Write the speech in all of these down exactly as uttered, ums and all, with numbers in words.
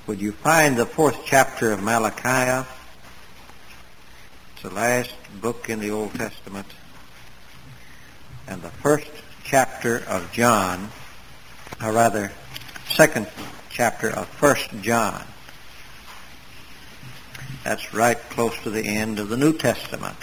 Would you find the fourth chapter of Malachi? It's the last book in the Old Testament. And the first chapter of John, or rather, second chapter of First John. That's right close to the end of the New Testament.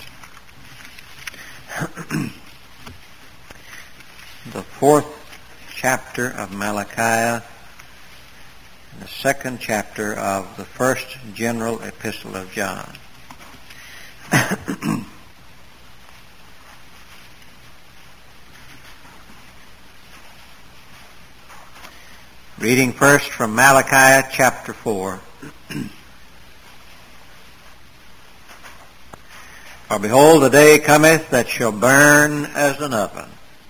The fourth chapter of Malachi, the second chapter of the first general epistle of John. Reading first from Malachi chapter four. For behold, the day cometh that shall burn as an oven,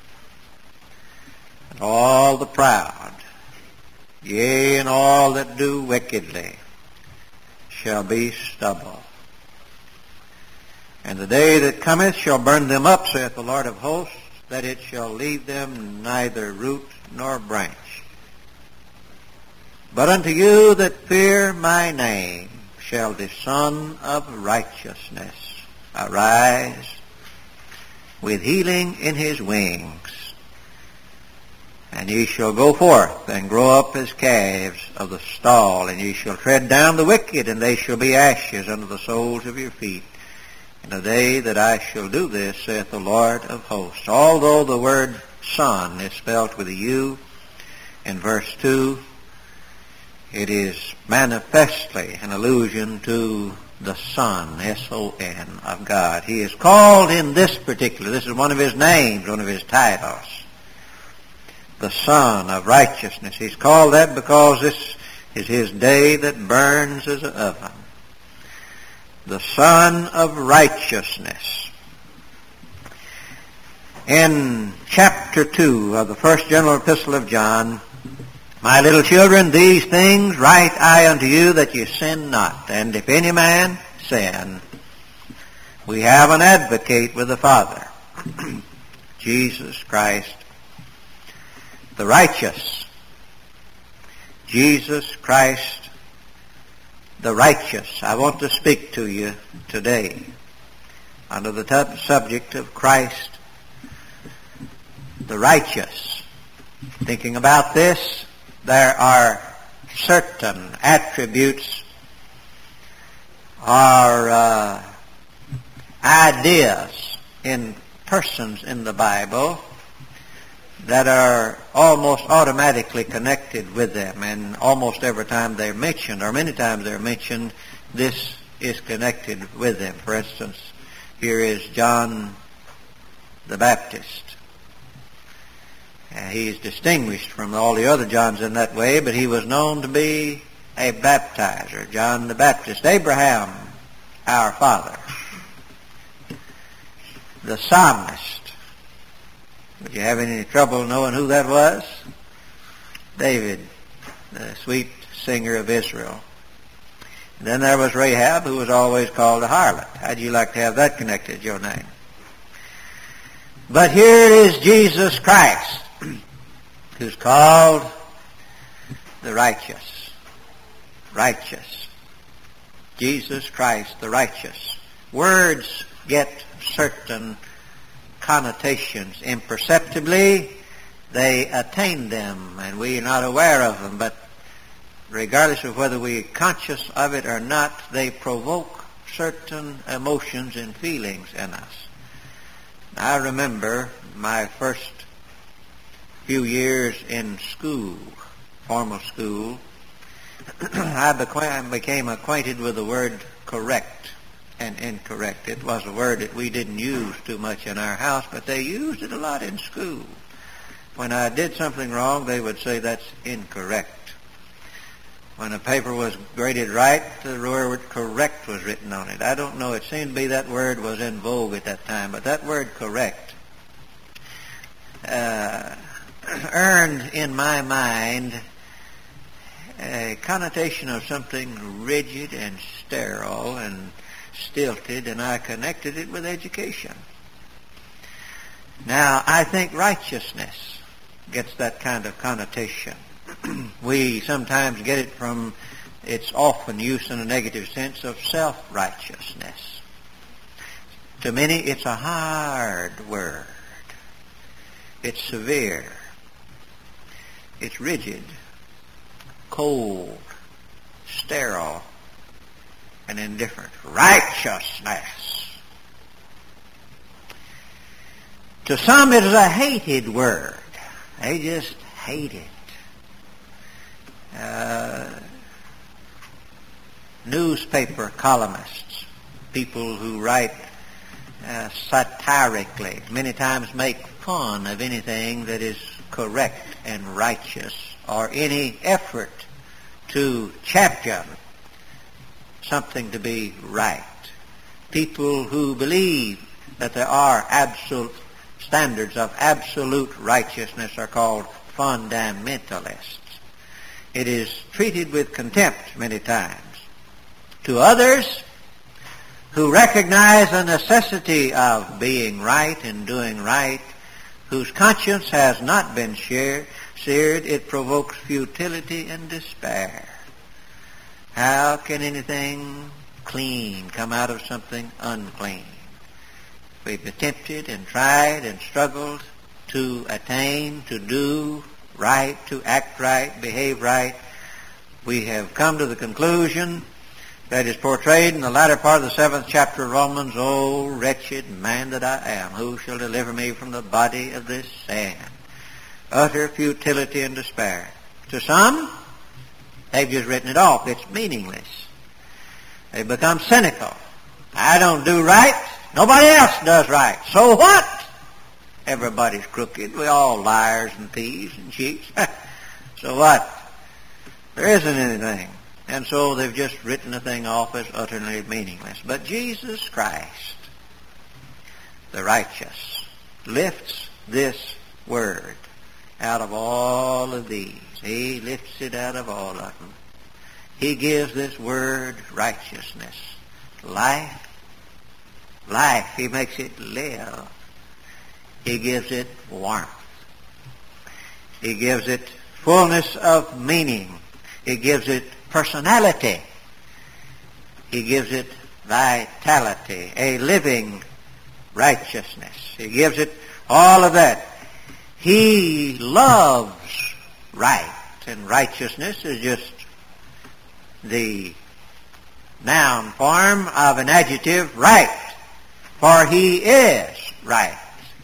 and all the proud, yea, and all that do wickedly, shall be stubble. And the day that cometh shall burn them up, saith the Lord of hosts, that it shall leave them neither root nor branch. But unto you that fear my name shall the Son of Righteousness arise with healing in his wings. And ye shall go forth and grow up as calves of the stall, and ye shall tread down the wicked, and they shall be ashes under the soles of your feet. In the day that I shall do this, saith the Lord of hosts. Although the word son is spelt with a U in verse two, it is manifestly an allusion to the Son, S O N, of God. He is called in this particular, this is one of his names, one of his titles, the Son of Righteousness. He's called that because this is his day that burns as an oven. The Son of Righteousness. In chapter two of the first general epistle of John, my little children, these things write I unto you, that ye sin not. And if any man sin, we have an advocate with the Father, Jesus Christ the righteous. Jesus Christ the righteous. I want to speak to you today under the t- subject of Christ the righteous. Thinking about this, there are certain attributes or uh, ideas in persons in the Bible that are almost automatically connected with them, and almost every time they're mentioned, or many times they're mentioned, this is connected with them. For instance, here is John the Baptist. Uh, he's distinguished from all the other Johns in that way, but he was known to be a baptizer, John the Baptist. Abraham, our father. The psalmist. Would you have any trouble knowing who that was? David, the sweet singer of Israel. And then there was Rahab, who was always called a harlot. How'd you like to have that connected to your name? But here it is Jesus Christ, who's called the righteous. Righteous. Jesus Christ, the righteous. Words get certain connotations. Imperceptibly, they attain them, and we are not aware of them, but regardless of whether we are conscious of it or not, they provoke certain emotions and feelings in us. I remember my first few years in school, formal school, I became acquainted with the word correct and incorrect. It was a word that we didn't use too much in our house, but they used it a lot in school. When I did something wrong, they would say that's incorrect. When a paper was graded right, the word correct was written on it. I don't know, it seemed to be that word was in vogue at that time, but that word correct uh, earned in my mind a connotation of something rigid and sterile and stilted, and I connected it with education. Now, I think righteousness gets that kind of connotation. We sometimes get it from it's often used in a negative sense of self-righteousness. To many, it's a hard word. It's severe. It's rigid, cold, sterile, and indifferent. Righteousness. To some, it is a hated word. They just hate it. Uh, newspaper columnists, people who write uh, satirically, many times make fun of anything that is correct and righteous, or any effort to champion something to be right. People who believe that there are absolute standards of absolute righteousness are called fundamentalists. It is treated with contempt many times. To others who recognize the necessity of being right and doing right, whose conscience has not been seared, it provokes futility and despair. How can anything clean come out of something unclean? We've attempted and tried and struggled to attain, to do right, to act right, behave right. We have come to the conclusion that is portrayed in the latter part of the seventh chapter of Romans, "O wretched man that I am, who shall deliver me from the body of this sin?" Utter futility and despair. To some, they've just written it off. It's meaningless. They become cynical. I don't do right. Nobody else does right. So what? Everybody's crooked. We're all liars and thieves and cheats. So what? There isn't anything. And so they've just written the thing off as utterly meaningless. But Jesus Christ, the righteous, lifts this word out of all of these. He lifts it out of all of them. He gives this word righteousness, life, life. He makes it live. He gives it warmth. He gives it fullness of meaning. He gives it personality. He gives it vitality, a living righteousness. He gives it all of that. He loves right, and righteousness is just the noun form of an adjective, right, for he is right.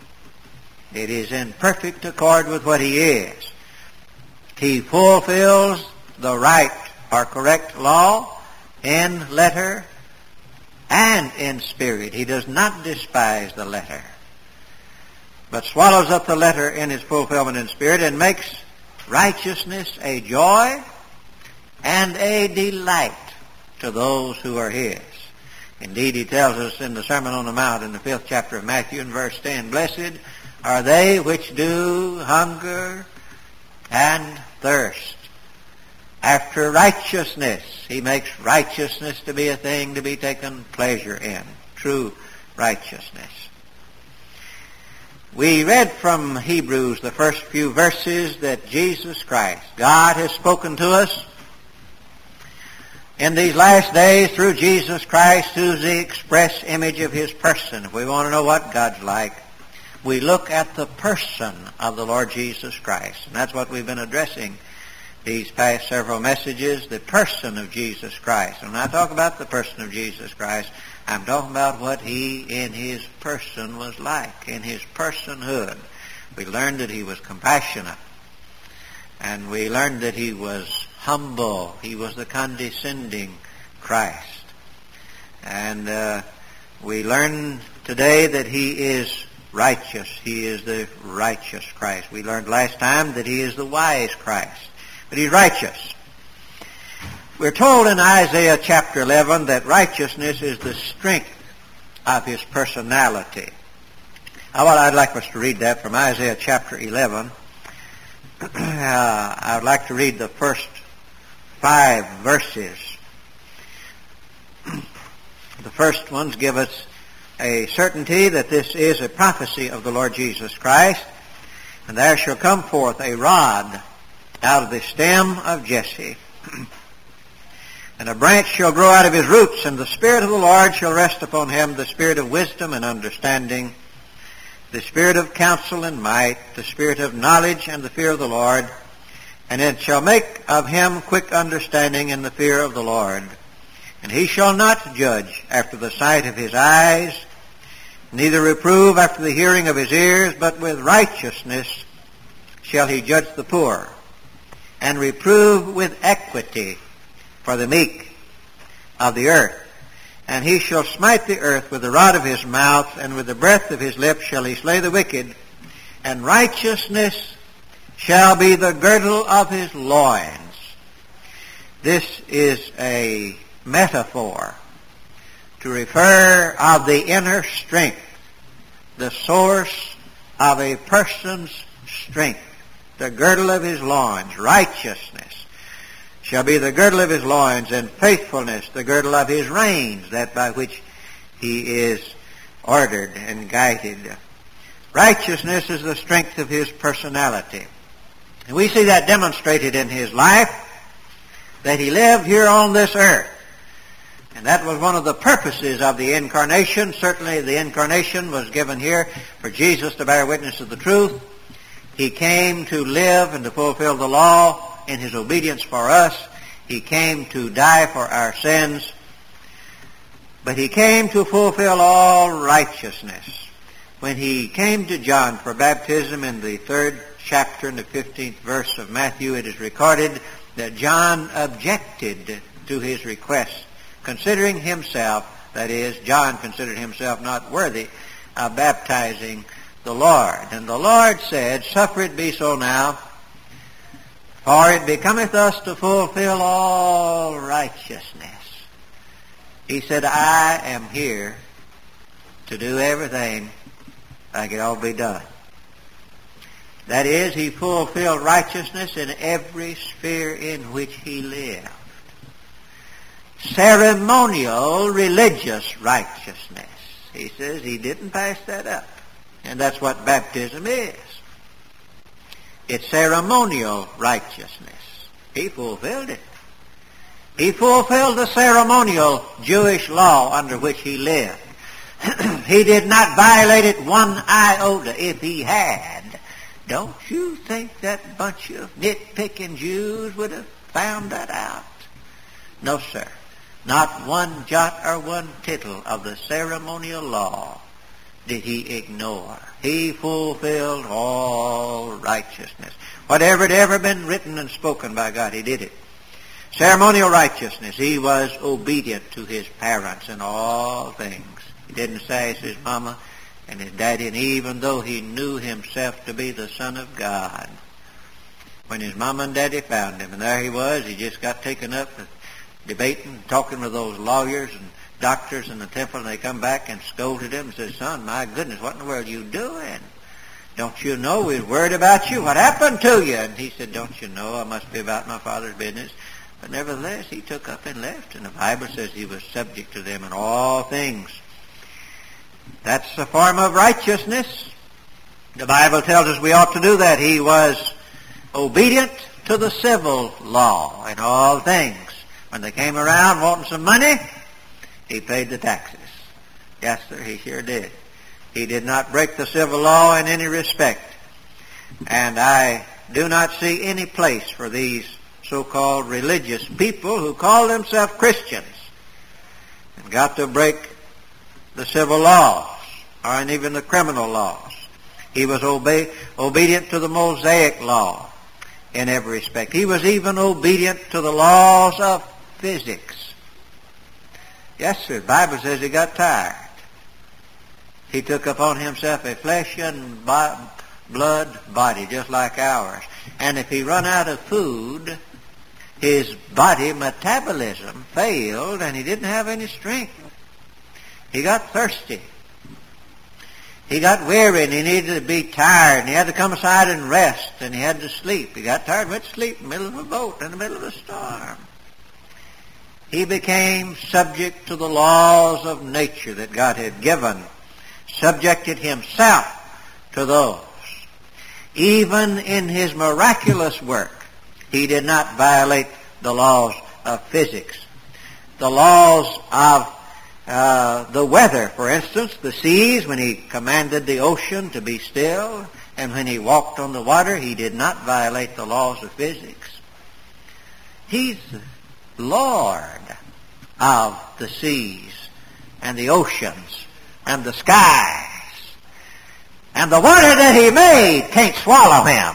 It is in perfect accord with what he is. He fulfills the right or correct law in letter and in spirit. He does not despise the letter, but swallows up the letter in its fulfillment in spirit and makes righteousness a joy and a delight to those who are his. Indeed, he tells us in the Sermon on the Mount in the fifth chapter of Matthew in verse ten, "Blessed are they which do hunger and thirst after righteousness." He makes righteousness to be a thing to be taken pleasure in, true righteousness. We read from Hebrews, the first few verses, that Jesus Christ, God has spoken to us in these last days through Jesus Christ, who's the express image of his person. If we want to know what God's like, we look at the person of the Lord Jesus Christ. And that's what we've been addressing these past several messages, the person of Jesus Christ. And when I talk about the person of Jesus Christ, I'm talking about what he in his person was like, in his personhood. We learned that he was compassionate. And we learned that he was humble. He was the condescending Christ. And uh, we learned today that he is righteous. He is the righteous Christ. We learned last time that he is the wise Christ. But he's righteous. We're told in Isaiah chapter eleven that righteousness is the strength of his personality. Well, I'd like us to read that from Isaiah chapter eleven. uh, I'd like to read the first five verses. The first ones give us a certainty that this is a prophecy of the Lord Jesus Christ. And there shall come forth a rod out of the stem of Jesse, And a branch shall grow out of his roots, and the Spirit of the Lord shall rest upon him, the Spirit of wisdom and understanding, the Spirit of counsel and might, the Spirit of knowledge and the fear of the Lord. And it shall make of him quick understanding in the fear of the Lord. And he shall not judge after the sight of his eyes, neither reprove after the hearing of his ears, but with righteousness shall he judge the poor, and reprove with equity for the meek of the earth. And he shall smite the earth with the rod of his mouth, and with the breath of his lips shall he slay the wicked, and righteousness shall be the girdle of his loins. This is a metaphor to refer of the inner strength, the source of a person's strength, the girdle of his loins. Righteousness shall be the girdle of his loins, and faithfulness the girdle of his reins, that by which he is ordered and guided. Righteousness is the strength of his personality. And we see that demonstrated in his life, that he lived here on this earth. And that was one of the purposes of the incarnation. Certainly the incarnation was given here for Jesus to bear witness of the truth. He came to live and to fulfill the law in his obedience for us. He came to die for our sins. But he came to fulfill all righteousness. When he came to John for baptism in the third chapter and the fifteenth verse of Matthew, it is recorded that John objected to his request, considering himself, that is, John considered himself not worthy of baptizing the Lord. And the Lord said, "Suffer it be so now, for it becometh us to fulfill all righteousness." He said, "I am here to do everything like it all be done." That is, he fulfilled righteousness in every sphere in which he lived. Ceremonial religious righteousness. He says he didn't pass that up. And that's what baptism is. It's ceremonial righteousness. He fulfilled it. He fulfilled the ceremonial Jewish law under which he lived. He did not violate it one iota. If he had, don't you think that bunch of nitpicking Jews would have found that out? No, sir. Not one jot or one tittle of the ceremonial law did he ignore. He fulfilled all righteousness. Whatever had ever been written and spoken by God, he did it. Ceremonial righteousness. He was obedient to his parents in all things. He didn't sass his mama and his daddy, and even though he knew himself to be the Son of God, when his mama and daddy found him, and there he was, he just got taken up with debating, talking with those lawyers and doctors in the temple, and they come back and scolded him and said, "Son, my goodness, what in the world are you doing? Don't you know we're worried about you? What happened to you?" And he said, "Don't you know I must be about my Father's business?" But nevertheless, he took up and left, and the Bible says he was subject to them in all things. That's a form of righteousness. The Bible tells us we ought to do that. He was obedient to the civil law in all things. When they came around wanting some money, he paid the taxes. Yes, sir, he sure did. He did not break the civil law in any respect. And I do not see any place for these so-called religious people who call themselves Christians and got to break the civil laws or even the criminal laws. He was obe- obedient to the Mosaic law in every respect. He was even obedient to the laws of physics. Yes, sir, the Bible says he got tired. He took upon himself a flesh and bo- blood body just like ours. And if he run out of food, his body metabolism failed and he didn't have any strength. He got thirsty. He got weary and he needed to be tired and he had to come aside and rest and he had to sleep. He got tired and went to sleep in the middle of a boat in the middle of a storm. He became subject to the laws of nature that God had given, subjected himself to those. Even in his miraculous work, he did not violate the laws of physics. the laws of uh, the weather. For instance, the seas, when he commanded the ocean to be still, and when he walked on the water, he did not violate the laws of physics. He's Lord of the seas and the oceans and the skies. And the water that he made can't swallow him.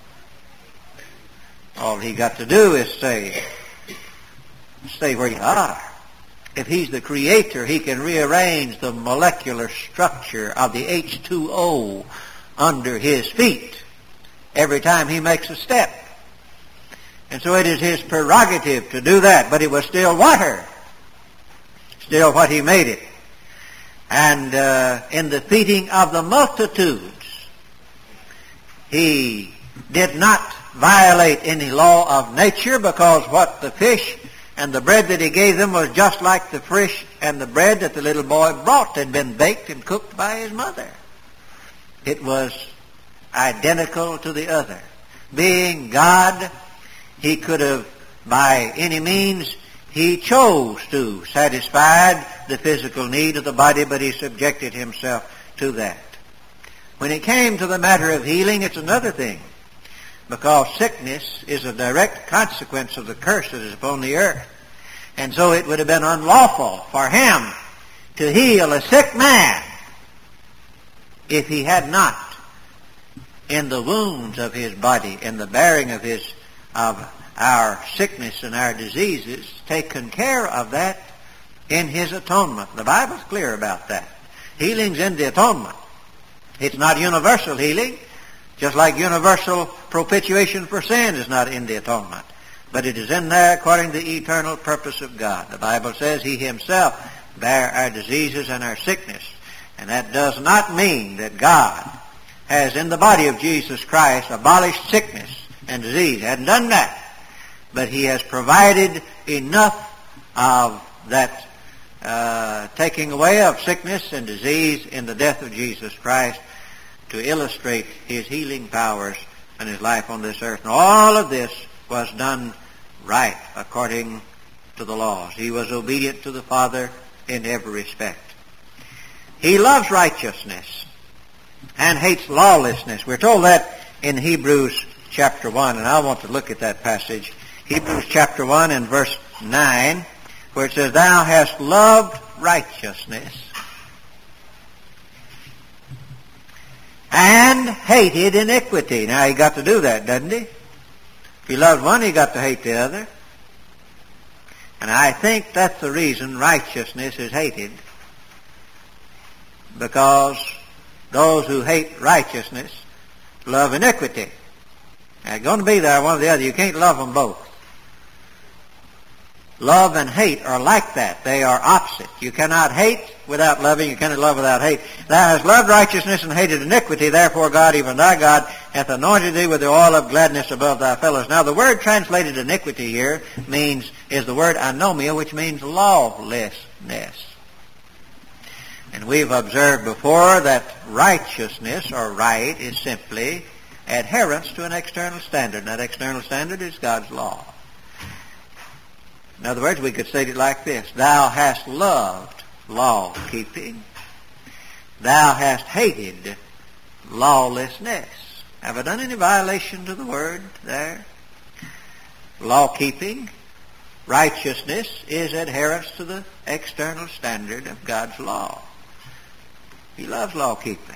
All he got to do is say, stay where you are. If he's the creator, he can rearrange the molecular structure of the H two O under his feet every time he makes a step. And so it is his prerogative to do that, but it was still water. Still what he made it. And uh, in the feeding of the multitudes, he did not violate any law of nature, because what the fish and the bread that he gave them was just like the fish and the bread that the little boy brought had been baked and cooked by his mother. It was identical to the other. Being God, he could have, by any means he chose to, satisfied the physical need of the body, but he subjected himself to that. When it came to the matter of healing, it's another thing, because sickness is a direct consequence of the curse that is upon the earth. And so it would have been unlawful for him to heal a sick man if he had not, in the wounds of his body, in the bearing of his of our sickness and our diseases, taken care of that in his atonement. The Bible's clear about that. Healing's in the atonement. It's not universal healing, just like universal propitiation for sin is not in the atonement. But it is in there according to the eternal purpose of God. The Bible says he himself bare our diseases and our sickness. And that does not mean that God has in the body of Jesus Christ abolished sickness and disease. He hadn't done that. But he has provided enough of that uh, taking away of sickness and disease in the death of Jesus Christ to illustrate his healing powers and his life on this earth. And all of this was done right according to the laws. He was obedient to the Father in every respect. He loves righteousness and hates lawlessness. We're told that in Hebrews chapter one, and I want to look at that passage. Hebrews chapter one and verse nine, where it says, Thou hast loved righteousness and hated iniquity. Now he got to do that, doesn't he? If he loved one, he got to hate the other. And I think that's the reason righteousness is hated. Because those who hate righteousness love iniquity. Now, it's going to be there, one or the other. You can't love them both. Love and hate are like that. They are opposite. You cannot hate without loving. You cannot love without hate. Thou hast loved righteousness and hated iniquity. Therefore God, even thy God, hath anointed thee with the oil of gladness above thy fellows. Now the word translated iniquity here means, is the word anomia, which means lawlessness. And we've observed before that righteousness or right is simply adherence to an external standard. And that external standard is God's law. In other words, we could state it like this. Thou hast loved law-keeping. Thou hast hated lawlessness. Have I done any violation to the word there? Law-keeping, righteousness is adherence to the external standard of God's law. He loves law-keeping.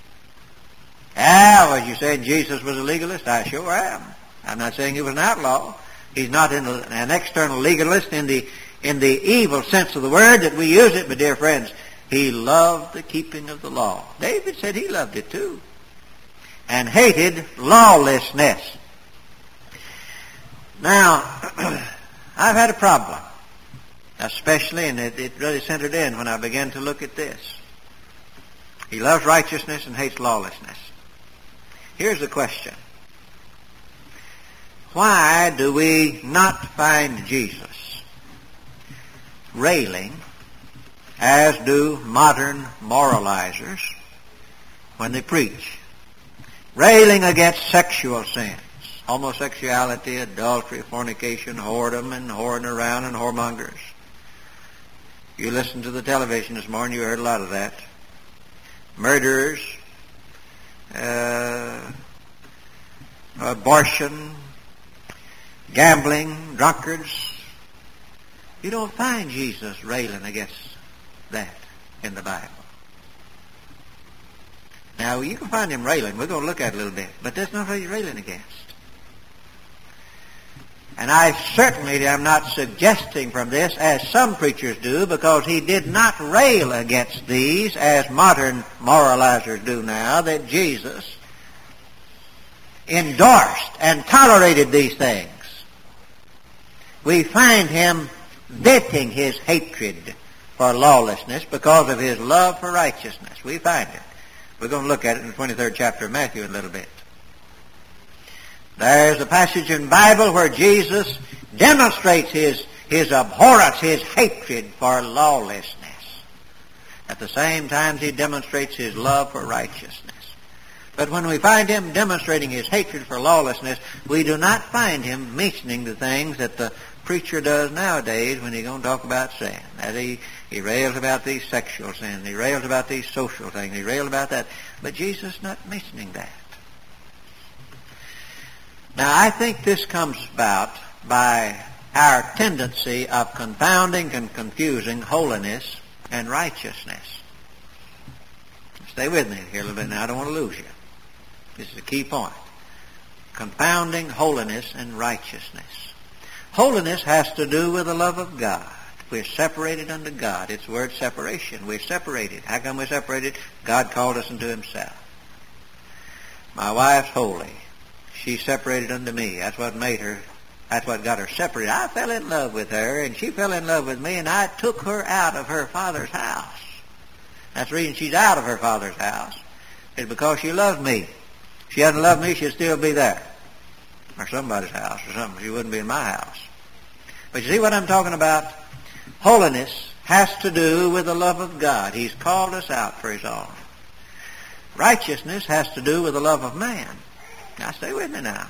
Ah, was you saying Jesus was a legalist? I sure am. I'm not saying he was an outlaw. He's not in a, an external legalist in the in the evil sense of the word that we use it, but dear friends, he loved the keeping of the law. David said he loved it too. And hated lawlessness. Now, I've had a problem, especially, and it, it really centered in when I began to look at this. He loves righteousness and hates lawlessness. Here's the question. Why do we not find Jesus railing, as do modern moralizers when they preach, railing against sexual sins, homosexuality, adultery, fornication, whoredom, and whoring around and whoremongers? You listened to the television this morning, you heard a lot of that. Murderers, uh, abortion, gambling, drunkards. You don't find Jesus railing against that in the Bible. Now, you can find him railing. We're going to look at it a little bit. But that's not what he's railing against. And I certainly am not suggesting from this, as some preachers do, because he did not rail against these, as modern moralizers do now, that Jesus endorsed and tolerated these things. We find him venting his hatred for lawlessness because of his love for righteousness. We find it. We're going to look at it in the twenty-third chapter of Matthew in a little bit. There's a passage in the Bible where Jesus demonstrates his, his abhorrence, his hatred for lawlessness. At the same time, he demonstrates his love for righteousness. But when we find him demonstrating his hatred for lawlessness, we do not find him mentioning the things that the preacher does nowadays when he's going to talk about sin. That he, he rails about these sexual sins, he rails about these social things, he rails about that. But Jesus is not mentioning that. Now, I think this comes about by our tendency of confounding and confusing holiness and righteousness. Stay with me here a little bit now. I don't want to lose you. This is a key point. Confounding holiness and righteousness. Holiness has to do with the love of God. We're separated unto God. It's the word separation. We're separated. How come we're separated? God called us unto himself. My wife's holy. She separated unto me. That's what made her, that's what got her separated. I fell in love with her, and she fell in love with me, and I took her out of her father's house. That's the reason she's out of her father's house. It's because she loved me. If she hadn't loved me, she'd still be there. Or somebody's house or something. She wouldn't be in my house. But you see what I'm talking about? Holiness has to do with the love of God. He's called us out for his own. Righteousness has to do with the love of man. Now, stay with me now.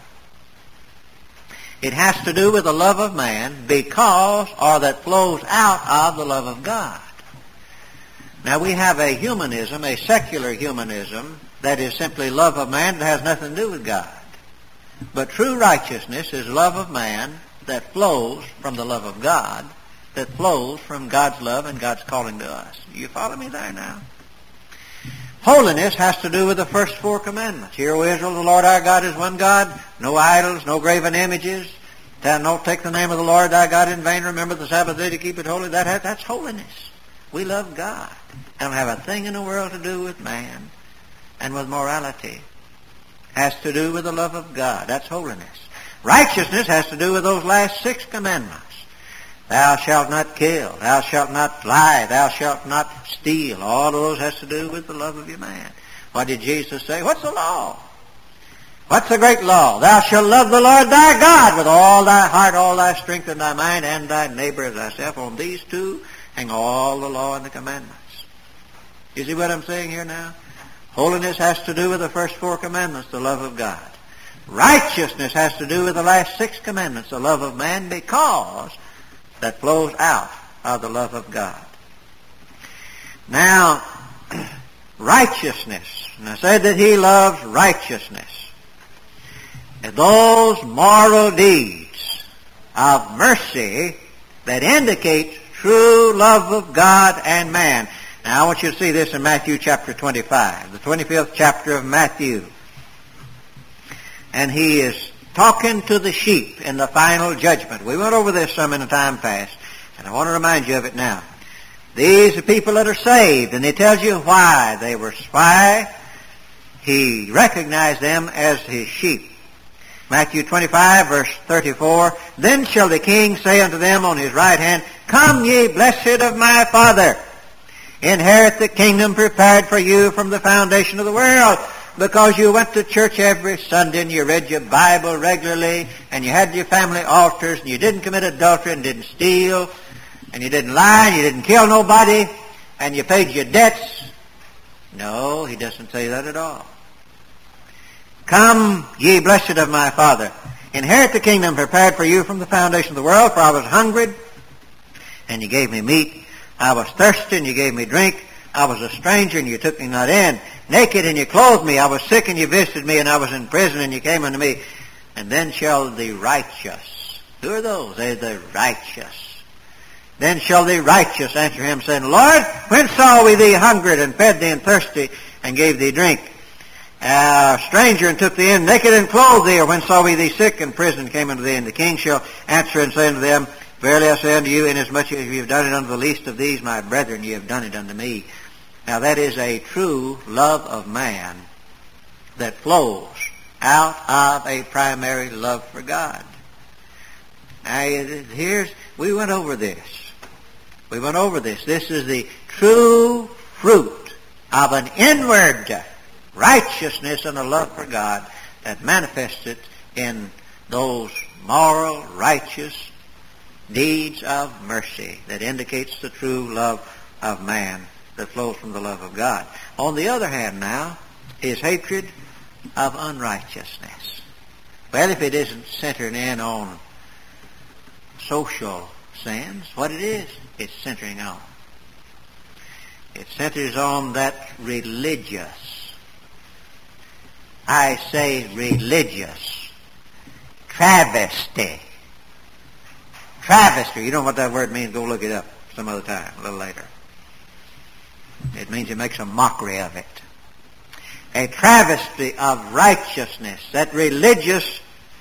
It has to do with the love of man because, or that flows out of the love of God. Now, we have a humanism, a secular humanism, that is simply love of man that has nothing to do with God. But true righteousness is love of man that flows from the love of God, that flows from God's love and God's calling to us. You follow me there now? Holiness has to do with the first four commandments. Hear, O Israel, the Lord our God is one God. No idols, no graven images. Don't take the name of the Lord thy God in vain. Remember the Sabbath day to keep it holy. That has, that's holiness. We love God. Don't have a thing in the world to do with man and with morality. Has to do with the love of God. That's holiness. Righteousness has to do with those last six commandments. Thou shalt not kill. Thou shalt not lie. Thou shalt not steal. All of those has to do with the love of your man. What did Jesus say? What's the law? What's the great law? Thou shalt love the Lord thy God with all thy heart, all thy strength, and thy mind, and thy neighbor as thyself. On these two hang all the law and the commandments. You see what I'm saying here now? Holiness has to do with the first four commandments, the love of God. Righteousness has to do with the last six commandments, the love of man, because that flows out of the love of God. Now, righteousness. And I said that he loves righteousness. And those moral deeds of mercy that indicate true love of God and man. Now, I want you to see this in Matthew chapter twenty-five, the twenty-fifth chapter of Matthew. And he is talking to the sheep in the final judgment. We went over this some in the time past, and I want to remind you of it now. These are people that are saved, and he tells you why they were why he recognized them as his sheep. Matthew twenty-five, verse thirty-four, Then shall the king say unto them on his right hand, Come ye, blessed of my Father, inherit the kingdom prepared for you from the foundation of the world. Because you went to church every Sunday and you read your Bible regularly and you had your family altars and you didn't commit adultery and didn't steal and you didn't lie and you didn't kill nobody and you paid your debts. No, he doesn't say that at all. Come, ye blessed of my Father, inherit the kingdom prepared for you from the foundation of the world, for I was hungry and you gave me meat. I was thirsty, and you gave me drink. I was a stranger, and you took me not in. Naked, and you clothed me. I was sick, and you visited me, and I was in prison, and you came unto me. And then shall the righteous, who are those? They're the righteous. Then shall the righteous answer him, saying, Lord, when saw we thee hungered, and fed thee, and thirsty, and gave thee drink? A stranger, and took thee in, naked, and clothed thee? Or when saw we thee sick, and prison, came unto thee? And the king shall answer and say unto them, Verily I say unto you, inasmuch as you have done it unto the least of these my brethren, ye have done it unto me. Now that is a true love of man that flows out of a primary love for God. Now here's, we went over this. We went over this. This is the true fruit of an inward righteousness and a love for God that manifests it in those moral, righteous deeds of mercy that indicates the true love of man that flows from the love of God. On the other hand now, is hatred of unrighteousness. Well, if it isn't centered in on social sins, what it is, it's centering on. It centers on that religious, I say religious, travesty. Travesty. You know what that word means? Go look it up some other time, a little later. It means it makes a mockery of it. A travesty of righteousness. That religious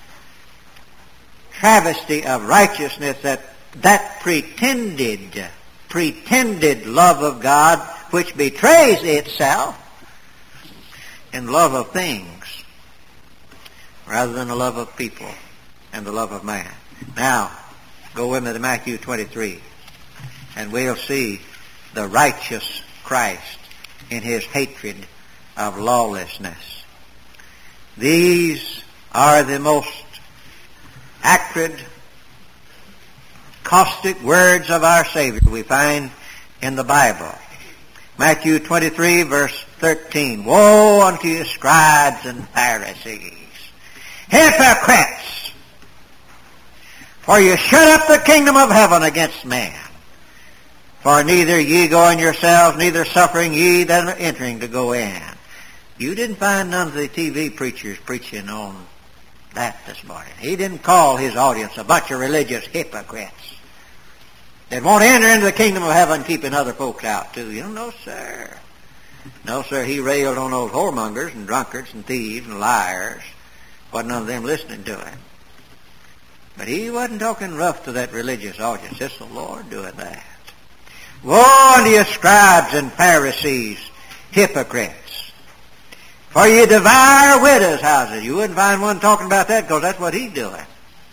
travesty of righteousness, that that pretended, pretended love of God, which betrays itself in love of things rather than the love of people and the love of man. Now, go with me to Matthew twenty-three, and we'll see the righteous Christ in his hatred of lawlessness. These are the most acrid, caustic words of our Savior we find in the Bible. Matthew twenty-three, verse thirteen. Woe unto you, scribes and Pharisees, hypocrites! For you shut up the kingdom of heaven against man. For neither ye go in yourselves, neither suffering ye that are entering to go in. You didn't find none of the T V preachers preaching on that this morning. He didn't call his audience a bunch of religious hypocrites that won't enter into the kingdom of heaven keeping other folks out too. You know, no, sir. No, sir, he railed on those whoremongers and drunkards and thieves and liars. Wasn't none of them listening to him. But he wasn't talking rough to that religious audience. It's the Lord doing that. Woe unto you, scribes and Pharisees, hypocrites! For you devour widows' houses. You wouldn't find one talking about that because that's what he's doing.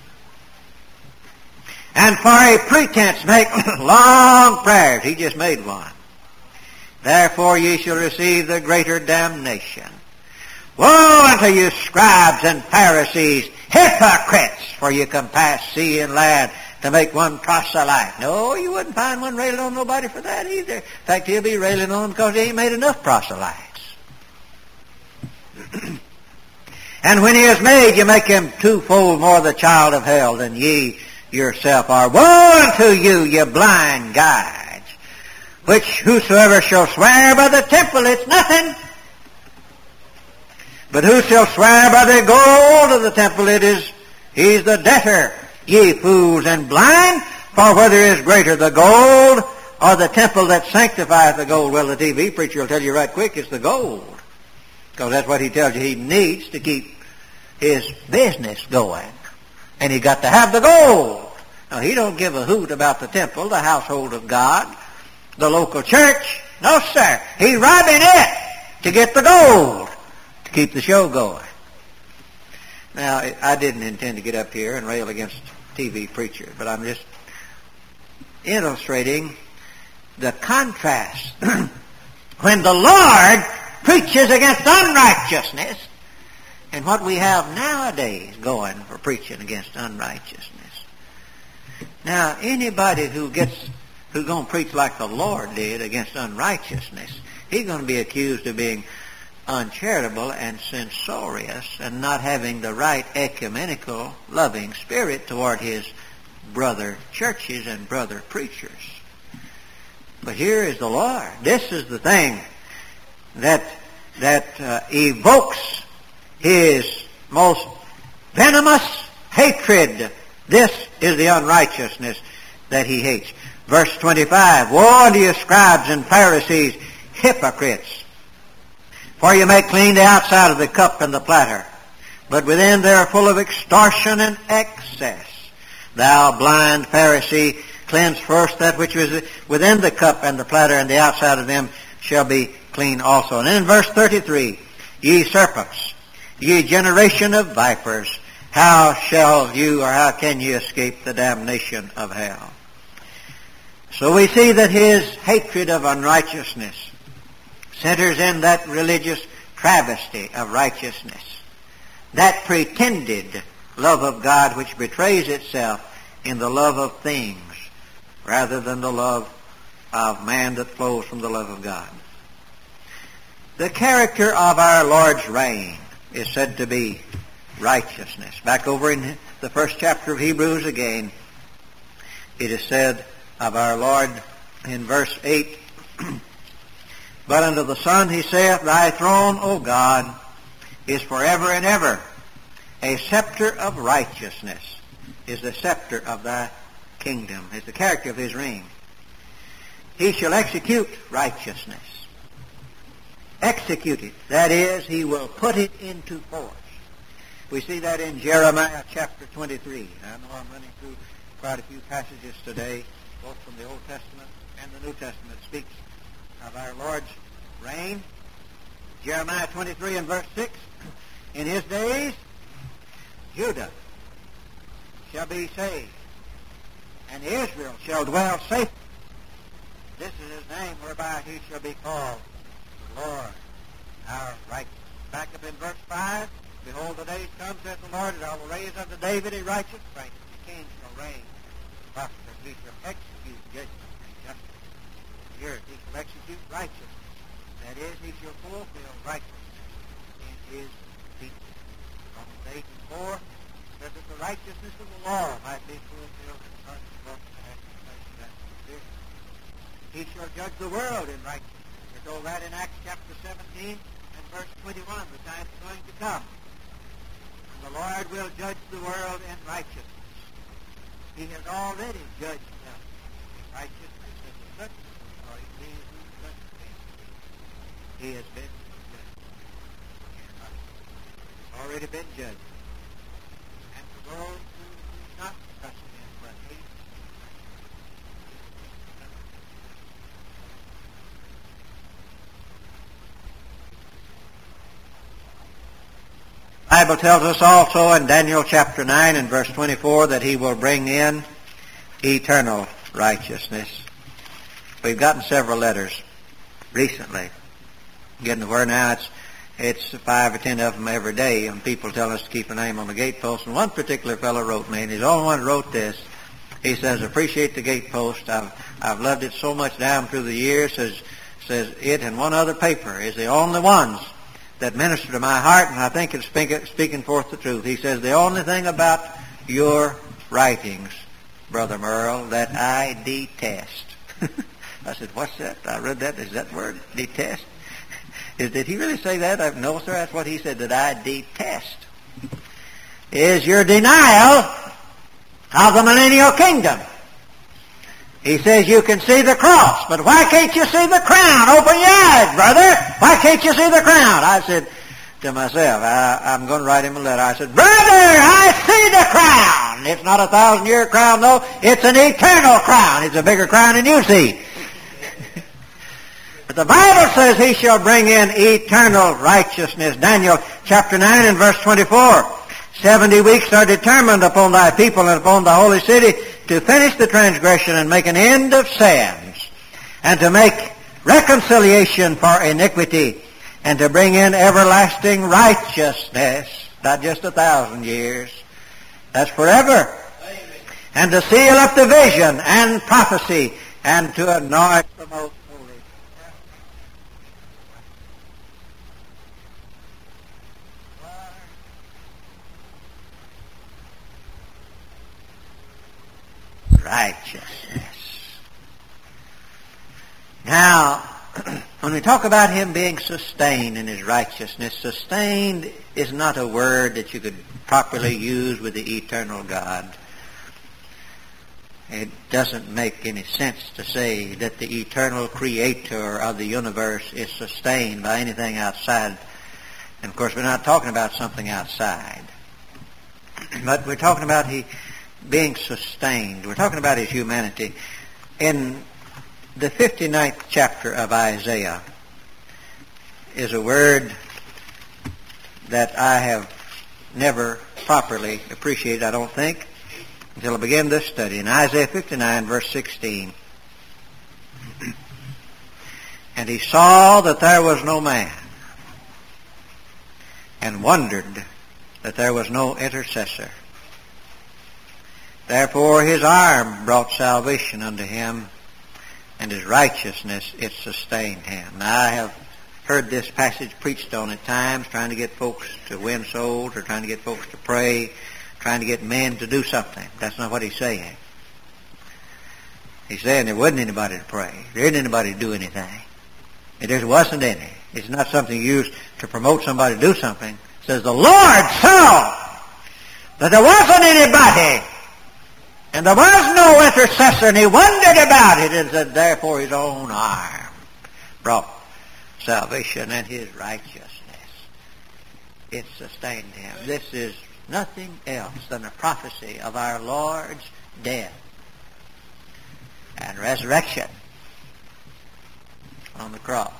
And for a pretense make long prayers. He just made one. Therefore ye shall receive the greater damnation. Woe unto you, scribes and Pharisees, hypocrites! For you compass sea and land to make one proselyte. No, you wouldn't find one railing on nobody for that either. In fact, he'll be railing on them because he ain't made enough proselytes. And when he is made, you make him twofold more the child of hell than ye yourself are. Woe unto you, you blind guides, which whosoever shall swear by the temple, it's nothing. But who shall swear by the gold of the temple, it is, he's the debtor. Ye fools and blind, for whether is greater, the gold or the temple that sanctifieth the gold? Well, the T V preacher will tell you right quick it's the gold. Because that's what he tells you he needs to keep his business going. And he got to have the gold. Now, he don't give a hoot about the temple, the household of God, the local church. No, sir. He's robbing it to get the gold, to keep the show going. Now, I didn't intend to get up here and rail against T V preachers, but I'm just illustrating the contrast. When the Lord preaches against unrighteousness, and what we have nowadays going for preaching against unrighteousness. Now, anybody who gets, who's going to preach like the Lord did against unrighteousness, he's going to be accused of being uncharitable and censorious and not having the right ecumenical, loving spirit toward his brother churches and brother preachers. But here is the Lord. This is the thing that that uh, evokes his most venomous hatred. This is the unrighteousness that he hates. Verse twenty-five, woe unto you, scribes and Pharisees, hypocrites! For you make clean the outside of the cup and the platter, but within they are full of extortion and excess. Thou blind Pharisee, cleanse first that which is within the cup and the platter, and the outside of them shall be clean also. And then in verse thirty-three, ye serpents, ye generation of vipers, how shall you or how can you escape the damnation of hell? So we see that his hatred of unrighteousness centers in that religious travesty of righteousness, that pretended love of God which betrays itself in the love of things rather than the love of man that flows from the love of God. The character of our Lord's reign is said to be righteousness. Back over in the first chapter of Hebrews again, it is said of our Lord in verse eight, but unto the Son he saith, thy throne, O God, is forever and ever. A scepter of righteousness is the scepter of thy kingdom. It's the character of his reign. He shall execute righteousness. Execute it. That is, he will put it into force. We see that in Jeremiah chapter twenty-three. I know I'm running through quite a few passages today, both from the Old Testament and the New Testament, speaks of our Lord's reign. Jeremiah twenty-three and verse six, in his days Judah shall be saved, and Israel shall dwell safely. This is his name whereby he shall be called the Lord our righteous. Back up in verse five, behold, the days come, saith the Lord, that I will raise unto David a righteous branch, and the king shall reign prosper. He shall execute judgment and justice. Here he shall execute righteousness. That is, he shall fulfill righteousness in his people. Romans eight and four says that the righteousness of the law might be fulfilled in the book of that spirit. He shall judge the world in righteousness. We're told that in Acts chapter seventeen and verse twenty-one. The time is going to come. And the Lord will judge the world in righteousness. He has already judged them in righteousness as the judgment or he means who judged them. He has been judged in righteousness. Already been judged. And for those who do not trust him but hate, the Bible tells us also in Daniel chapter nine and verse twenty-four that he will bring in eternal righteousness. We've gotten several letters recently, getting to where now it's it's five or ten of them every day, and people tell us to keep a name on the gatepost. And one particular fellow wrote me, and he's the only one who wrote this. He says, appreciate the gatepost. I've I've loved it so much down through the years. Says says it and one other paper is the only ones that minister to my heart, and I think it's speaking forth the truth. He says, the only thing about your writings, Brother Merle, that I detest. I said, what's that? I read that. Is that word, detest? Is, did he really say that? I, no, sir, that's what he said, that I detest. Is your denial of the millennial kingdom. He says you can see the cross, but why can't you see the crown? Open your eyes, brother. Why can't you see the crown? I said to myself, I, I'm going to write him a letter. I said, brother, I see the crown. It's not a thousand-year crown, though. It's an eternal crown. It's a bigger crown than you see. But the Bible says he shall bring in eternal righteousness. Daniel chapter nine and verse twenty-four. Seventy weeks are determined upon thy people and upon the holy city to finish the transgression and make an end of sins, and to make reconciliation for iniquity, and to bring in everlasting righteousness, not just a thousand years, that's forever, and to seal up the vision and prophecy, and to anoint the most holy. Righteousness. Now, when we talk about him being sustained in his righteousness, sustained is not a word that you could properly use with the eternal God. It doesn't make any sense to say that the eternal creator of the universe is sustained by anything outside. And of course, we're not talking about something outside. But we're talking about he being sustained. We're talking about his humanity. In the fifty-ninth chapter of Isaiah is a word that I have never properly appreciated, I don't think, until I began this study. In Isaiah fifty-nine, verse sixteen, and he saw that there was no man, and wondered that there was no intercessor. Therefore his arm brought salvation unto him, and his righteousness it sustained him. Now, I have heard this passage preached on at times, trying to get folks to win souls, or trying to get folks to pray, trying to get men to do something. That's not what he's saying. He's saying there wasn't anybody to pray. There isn't anybody to do anything. There just wasn't any. It's not something used to promote somebody to do something. It says the Lord saw that there wasn't anybody, and there was no intercessor, and he wondered about it, and said, therefore his own arm brought salvation, and his righteousness it sustained him. This is nothing else than a prophecy of our Lord's death and resurrection on the cross,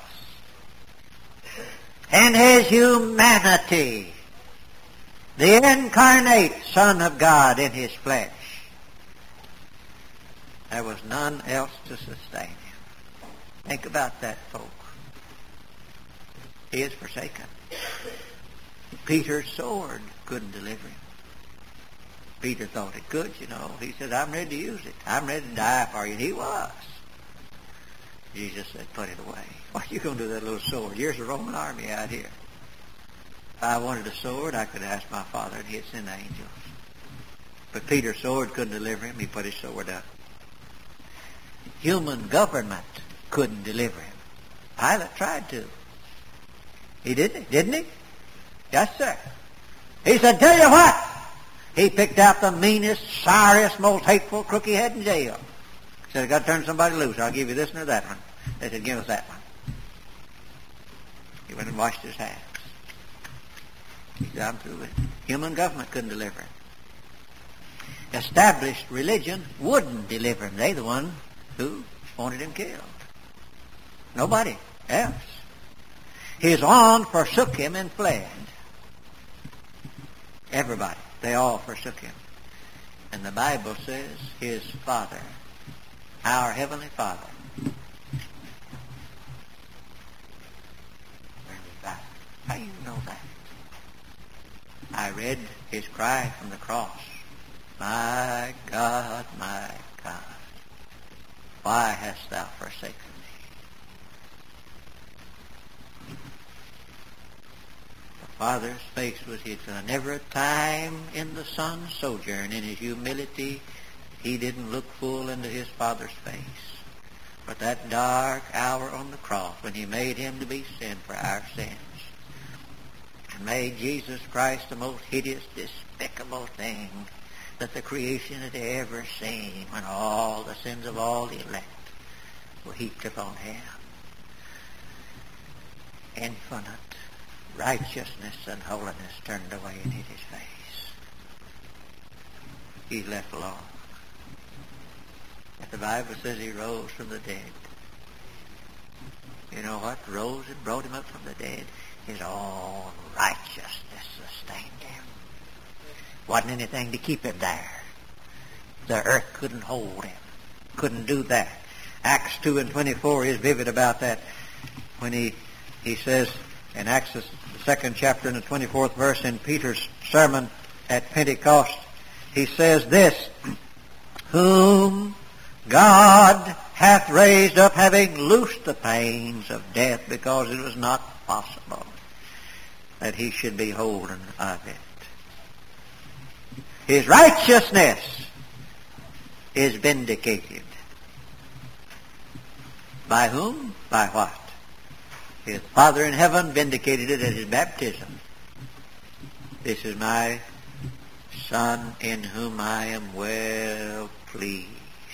and his humanity, the incarnate Son of God in his flesh. There was none else to sustain him. Think about that, folks. He is forsaken. Peter's sword couldn't deliver him. Peter thought it could, you know. He said, I'm ready to use it. I'm ready to die for you. And he was. Jesus said, put it away. What are you going to do with that little sword? Here's the Roman army out here. If I wanted a sword, I could ask my Father, and he'd send angels. But Peter's sword couldn't deliver him. He put his sword up. Human government couldn't deliver him. Pilate tried to. He didn't, didn't he? Yes, sir. He said, tell you what. He picked out the meanest, sorriest, most hateful crook he had in jail. He said, I've got to turn somebody loose. I'll give you this one or that one. They said, give us that one. He went and washed his hands. He said, I'm through with it. Human government couldn't deliver him. Established religion wouldn't deliver him. They the one who wanted him killed. Nobody else. His own forsook him and fled. Everybody. They all forsook him. And the Bible says his Father, our Heavenly Father, how do you know that? I read his cry from the cross. My God, my God, why hast thou forsaken me? The Father's face was hidden. And never a time in the Son's sojourn, in his humility, he didn't look full into his Father's face. But that dark hour on the cross, when he made him to be sin for our sins, and made Jesus Christ the most hideous, despicable thing that the creation had ever seen, when all the sins of all the elect were heaped upon him. Infinite righteousness and holiness turned away and hid his face. He's left alone. But the Bible says he rose from the dead. You know what? Rose and brought him up from the dead. His own righteousness sustained him. Wasn't anything to keep him there. The earth couldn't hold him. Couldn't do that. Acts two and twenty-four is vivid about that. When he he says in Acts the second chapter and the twenty-fourth verse in Peter's sermon at Pentecost, he says this, whom God hath raised up, having loosed the pains of death, because it was not possible that he should be holden of it. His righteousness is vindicated. By whom? By what? His Father in heaven vindicated it at his baptism. This is my Son in whom I am well pleased.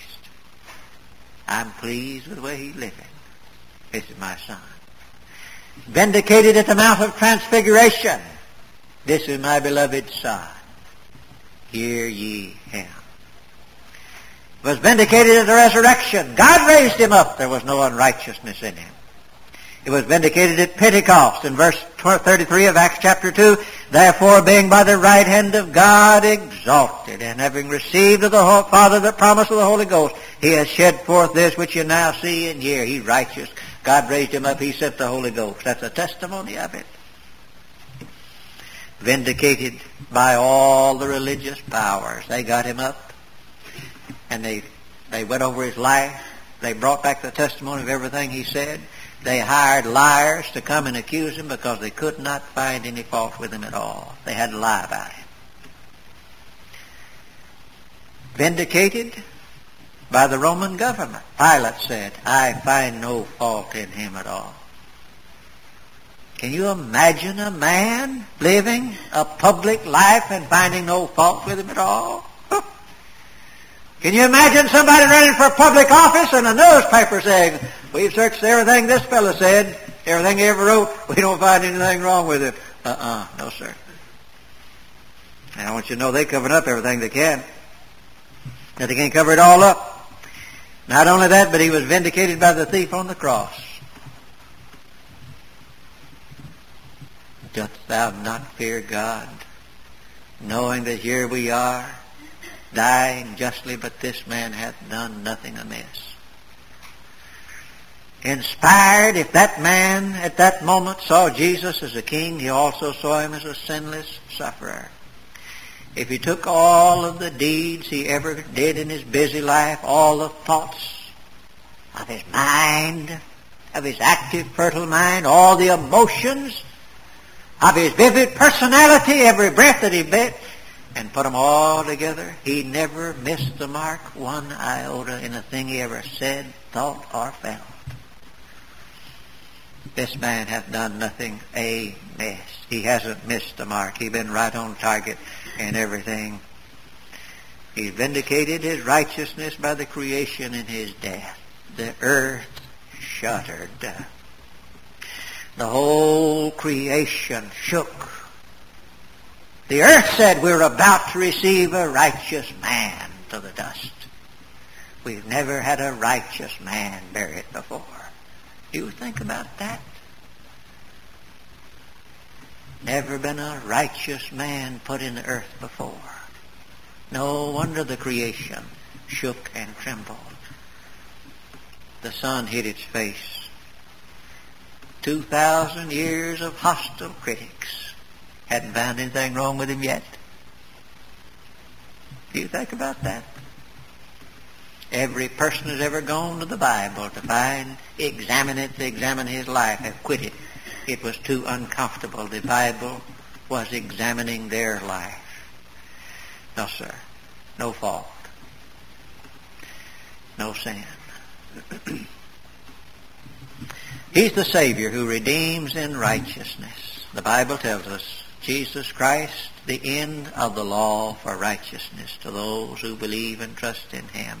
I'm pleased with the way he's living. This is my Son. Vindicated at the Mount of Transfiguration. This is my beloved Son. Hear ye him. Was vindicated at the resurrection. God raised him up. There was no unrighteousness in him. It was vindicated at Pentecost in verse thirty-three of Acts chapter two. Therefore, being by the right hand of God exalted, and having received of the Father the promise of the Holy Ghost, he has shed forth this which you now see and hear. He's righteous. God raised him up. He sent the Holy Ghost. That's a testimony of it. Vindicated by all the religious powers. They got him up, and they they went over his life. They brought back the testimony of everything he said. They hired liars to come and accuse him because they could not find any fault with him at all. They had to lie about him. Vindicated by the Roman government. Pilate said, I find no fault in him at all. Can you imagine a man living a public life and finding no fault with him at all? Can you imagine somebody running for public office and a newspaper saying, we've searched everything this fellow said, everything he ever wrote, we don't find anything wrong with it. Uh-uh, no sir. And I want you to know they covered up everything they can. That they can't cover it all up. Not only that, but he was vindicated by the thief on the cross. Dost thou not fear God, knowing that here we are, dying justly, but this man hath done nothing amiss. Inspired, if that man at that moment saw Jesus as a king, he also saw him as a sinless sufferer. If he took all of the deeds he ever did in his busy life, all the thoughts of his mind, of his active, fertile mind, all the emotions of his vivid personality, every breath that he bit, and put them all together, he never missed the mark one iota in a thing he ever said, thought, or felt. This man hath done nothing amiss. He hasn't missed the mark. He's been right on target in everything. He vindicated his righteousness by the creation in his death. The earth shuddered. The whole creation shook. The earth said, we're about to receive a righteous man to the dust. We've never had a righteous man buried before. You think about that? Never been a righteous man put in the earth before. No wonder the creation shook and trembled. The sun hid its face. Two thousand years of hostile critics hadn't found anything wrong with him yet. Do you think about that? Every person who's ever gone to the Bible to find, examine it, to examine his life, have quit it. It was too uncomfortable. The Bible was examining their life. No, sir. No fault. No sin. He's the Savior who redeems in righteousness. The Bible tells us, Jesus Christ, the end of the law for righteousness to those who believe and trust in him.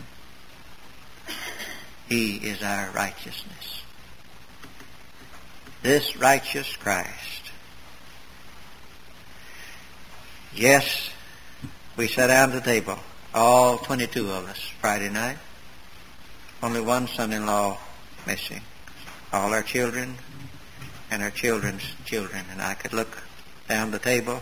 He is our righteousness. This righteous Christ. Yes, we sat down at the table, all twenty-two of us, Friday night. Only one son-in-law missing. All our children and our children's children. And I could look down the table,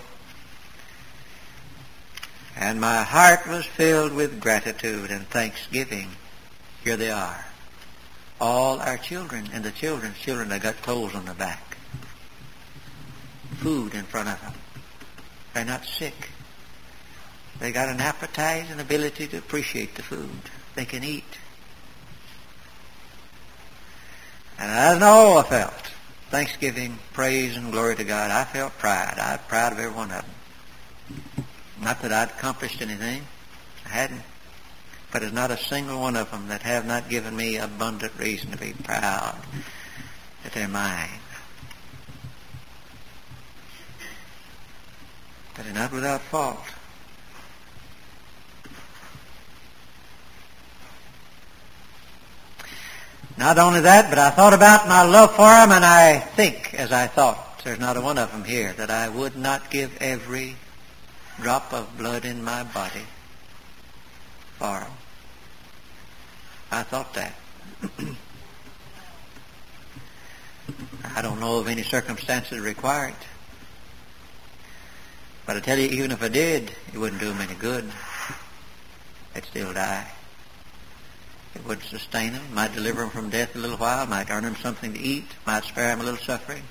and my heart was filled with gratitude and thanksgiving. Here they are. All our children and the children's children, they got clothes on their back. Food in front of them. They're not sick. They got an appetite and ability to appreciate the food. They can eat. And I know I felt thanksgiving, praise, and glory to God. I felt pride. I was proud of every one of them. Not that I'd accomplished anything. I hadn't. but there's not a single one of them that have not given me abundant reason to be proud that they're mine. But they're not without fault. Not only that, but I thought about my love for them, and I think, as I thought, there's not a one of them here that I would not give every drop of blood in my body for them. I thought that. I don't know of any circumstances that require it. But I tell you, even if I did, it wouldn't do them any good. They'd still die. It would sustain them, might deliver them from death a little while, might earn them something to eat, might spare them a little suffering.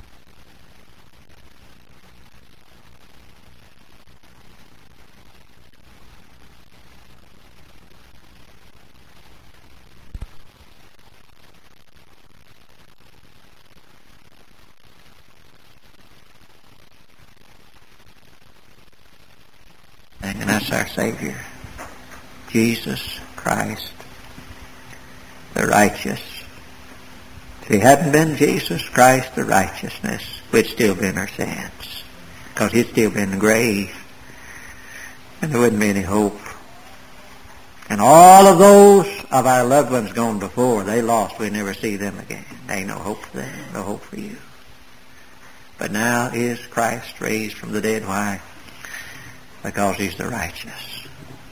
And that's our Savior, Jesus Christ, the righteous. If he hadn't been Jesus Christ, the righteousness, we'd still be in our sins, because he'd still be in the grave, and there wouldn't be any hope. And all of those of our loved ones gone before, they lost. We'd never see them again. There ain't no hope for them, no hope for you. But now is Christ raised from the dead. Why? Because he's the righteous.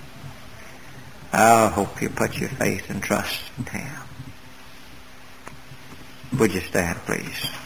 I hope you put your faith and trust in him. Would you stand, please?